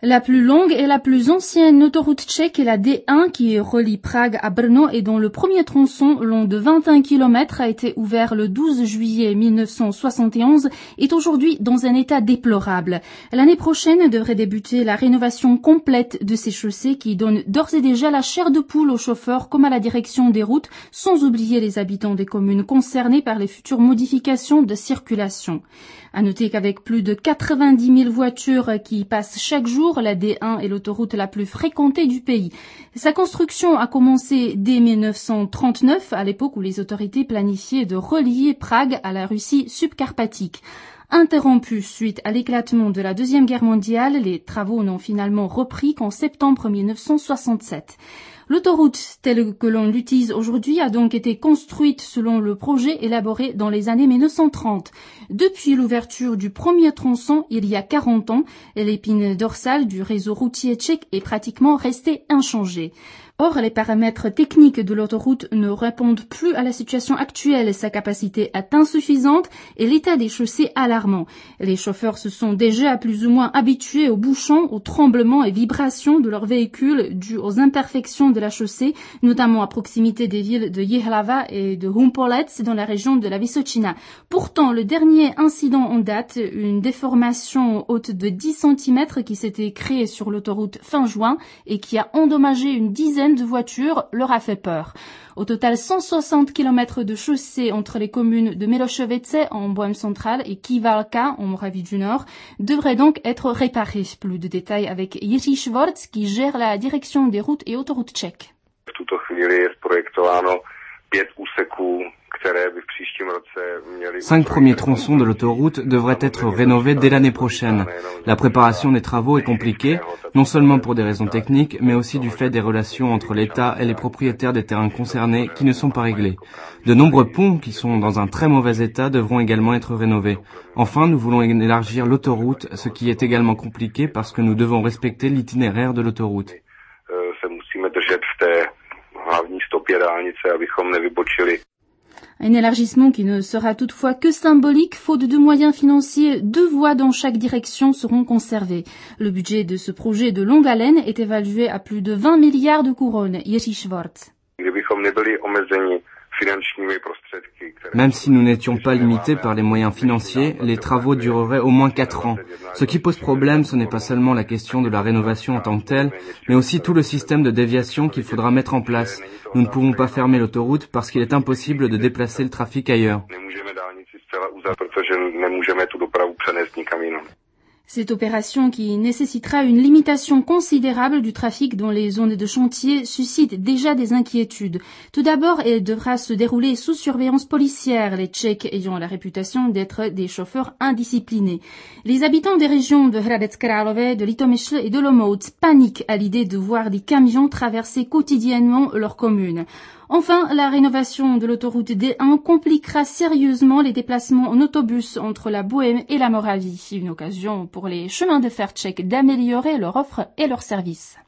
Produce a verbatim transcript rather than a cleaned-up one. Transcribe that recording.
La plus longue et la plus ancienne autoroute tchèque est la D un qui relie Prague à Brno et dont le premier tronçon, long de vingt et un kilomètres, a été ouvert le douze juillet mille neuf cent soixante et onze, est aujourd'hui dans un état déplorable. L'année prochaine devrait débuter la rénovation complète de ces chaussées qui donnent d'ores et déjà la chair de poule aux chauffeurs comme à la direction des routes, sans oublier les habitants des communes concernées par les futures modifications de circulation. À noter qu'avec plus de quatre-vingt-dix mille voitures qui passent chaque jour, la D un est l'autoroute la plus fréquentée du pays. Sa construction a commencé dès mille neuf cent trente-neuf, à l'époque où les autorités planifiaient de relier Prague à la Russie subcarpatique. Interrompue suite à l'éclatement de la Deuxième Guerre mondiale, les travaux n'ont finalement repris qu'en septembre mille neuf cent soixante-sept. L'autoroute telle que l'on l'utilise aujourd'hui a donc été construite selon le projet élaboré dans les années mille neuf cent trente. Depuis l'ouverture du premier tronçon il y a quarante ans, l'épine dorsale du réseau routier tchèque est pratiquement restée inchangée. Or, les paramètres techniques de l'autoroute ne répondent plus à la situation actuelle. Sa capacité est insuffisante et l'état des chaussées alarmant. Les chauffeurs se sont déjà plus ou moins habitués aux bouchons, aux tremblements et vibrations de leurs véhicules dus aux imperfections de la chaussée, notamment à proximité des villes de Jihlava et de Humpolec dans la région de la Vysočina. Pourtant, le dernier incident en date, une déformation haute de dix centimètres qui s'était créée sur l'autoroute fin juin et qui a endommagé une dizaine de voitures, leur a fait peur. Au total, cent soixante kilomètres de chaussées entre les communes de Miloševice en Bohême centrale et Kivalka en Moravie du Nord devraient donc être réparées. Plus de détails avec Jiří Švorc qui gère la direction des routes et autoroutes tchèques. Cinq premiers tronçons de l'autoroute devraient être rénovés dès l'année prochaine. La préparation des travaux est compliquée, non seulement pour des raisons techniques, mais aussi du fait des relations entre l'État et les propriétaires des terrains concernés qui ne sont pas réglés. De nombreux ponts qui sont dans un très mauvais état devront également être rénovés. Enfin, nous voulons élargir l'autoroute, ce qui est également compliqué parce que nous devons respecter l'itinéraire de l'autoroute. Un élargissement qui ne sera toutefois que symbolique, faute de moyens financiers, deux voies dans chaque direction seront conservées. Le budget de ce projet de longue haleine est évalué à plus de vingt milliards de couronnes. Jiří Švorc. Même si nous n'étions pas limités par les moyens financiers, les travaux dureraient au moins quatre ans. Ce qui pose problème, ce n'est pas seulement la question de la rénovation en tant que telle, mais aussi tout le système de déviation qu'il faudra mettre en place. Nous ne pouvons pas fermer l'autoroute parce qu'il est impossible de déplacer le trafic ailleurs. Cette opération qui nécessitera une limitation considérable du trafic dans les zones de chantier suscite déjà des inquiétudes. Tout d'abord, elle devra se dérouler sous surveillance policière, les Tchèques ayant la réputation d'être des chauffeurs indisciplinés. Les habitants des régions de Hradec Králové, de Litomyšl et de Olomouc paniquent à l'idée de voir des camions traverser quotidiennement leur commune. Enfin, la rénovation de l'autoroute D un compliquera sérieusement les déplacements en autobus entre la Bohême et la Moravie. Une occasion pour les chemins de fer tchèques d'améliorer leur offre et leur service.